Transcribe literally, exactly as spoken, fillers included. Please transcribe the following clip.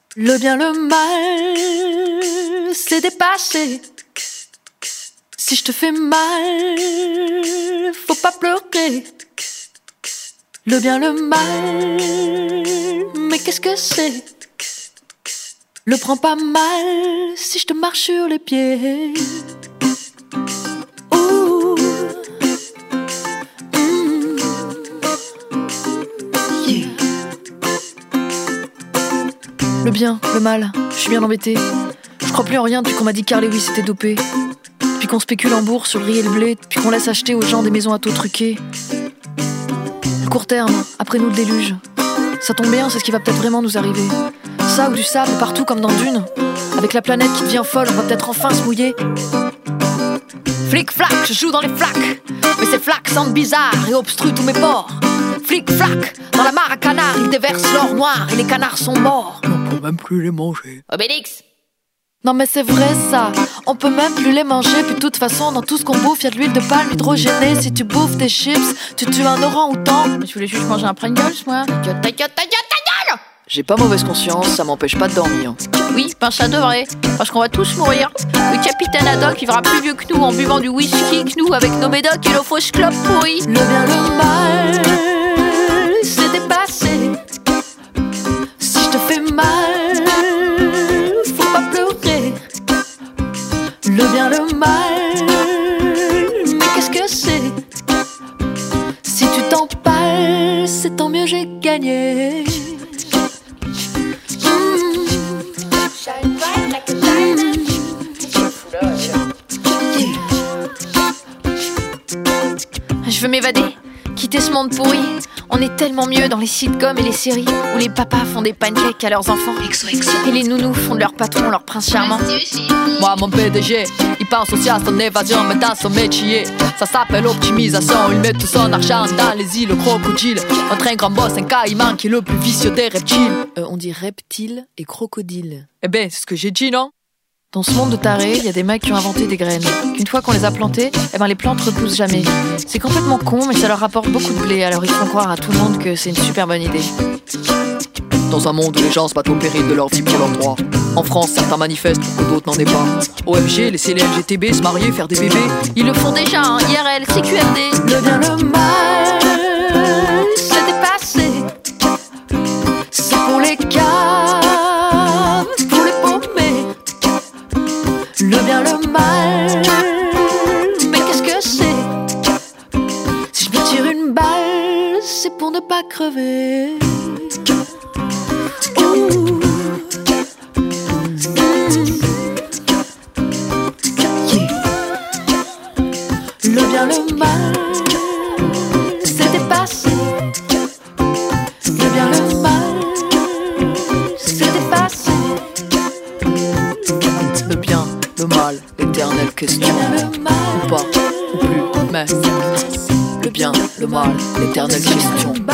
Le bien, le mal, c'est dépassé. Si je te fais mal, faut pas pleurer. Le bien, le mal, mais qu'est-ce que c'est? Le prends pas mal si je te marche sur les pieds. Ouh. Mmh. Yeah. Le bien, le mal, je suis bien embêtée. Je crois plus en rien depuis qu'on m'a dit Carl Lewis était dopé. Puis qu'on spécule en bourse sur le riz et le blé. Puis qu'on laisse acheter aux gens des maisons à taux truqués. Le court terme, après nous le déluge. Ça tombe bien, c'est ce qui va peut-être vraiment nous arriver. Ça ou du sable partout comme dans Dune. Avec la planète qui devient folle, on va peut-être enfin se mouiller. Flic-flac, je joue dans les flaques. Mais ces flaques sentent bizarre et obstruent tous mes pores. Flic-flac, dans la mare à canards, ils déversent l'or noir et les canards sont morts. On peut même plus les manger. Obélix. Non mais c'est vrai ça, on peut même plus les manger. Puis de toute façon dans tout ce qu'on bouffe y'a de l'huile de palme hydrogénée. Si tu bouffes des chips, tu tues un orang-outan. Mais je voulais juste manger un Pringles moi. Ta gueule, ta gueule, ta gueule. J'ai pas mauvaise conscience, ça m'empêche pas de dormir. Oui, ben ça devrait, parce qu'on va tous mourir. Le capitaine Haddock vivra plus vieux que nous en buvant du whisky que nous avec nos médocs et nos fausses clopes pourries. Le bien, le mal, c'est dépassé. Si je te fais mal, faut pas pleurer. Le bien, le mal, mais qu'est-ce que c'est? Si tu t'empales, c'est tant mieux, j'ai gagné. Je veux m'évader, quitter ce monde pourri. On est tellement mieux dans les sitcoms et les séries où les papas font des pancakes à leurs enfants et les nounous font de leur patron leur prince charmant. Moi mon P D G, il pense aussi à son évasion mais dans son métier. Ça s'appelle optimisation, il met tout son argent dans les îles crocodiles. Entre un grand boss, un caïman qui est le plus vicieux des reptiles. Euh, on dit reptile et crocodile. Eh ben c'est ce que j'ai dit non? Dans ce monde de tarés, il y a des mecs qui ont inventé des graines. Qu'une fois qu'on les a plantées, eh ben les plantes repoussent jamais. C'est complètement con, mais ça leur rapporte beaucoup de blé. Alors ils font croire à tout le monde que c'est une super bonne idée. Dans un monde où les gens se battent au péril de leur vie pour leurs droits. En France, certains manifestent pour que d'autres n'en aient pas. O M G, laisser les L G T B se marier, faire des bébés. Ils le font déjà, hein, I R L, C Q R D. Le bien, le mal, c'est dépassé. C'est pour les caves, pour les paumés. Le bien, le mal, mais qu'est-ce que c'est? Si je me tire une balle, c'est pour ne pas crever. Ouh. Le bien, le mal, c'est dépassé. Le bien, le mal, c'est dépassé. Le bien, le mal, l'éternelle question. Ou pas, ou plus, mais le bien, le mal, l'éternelle question.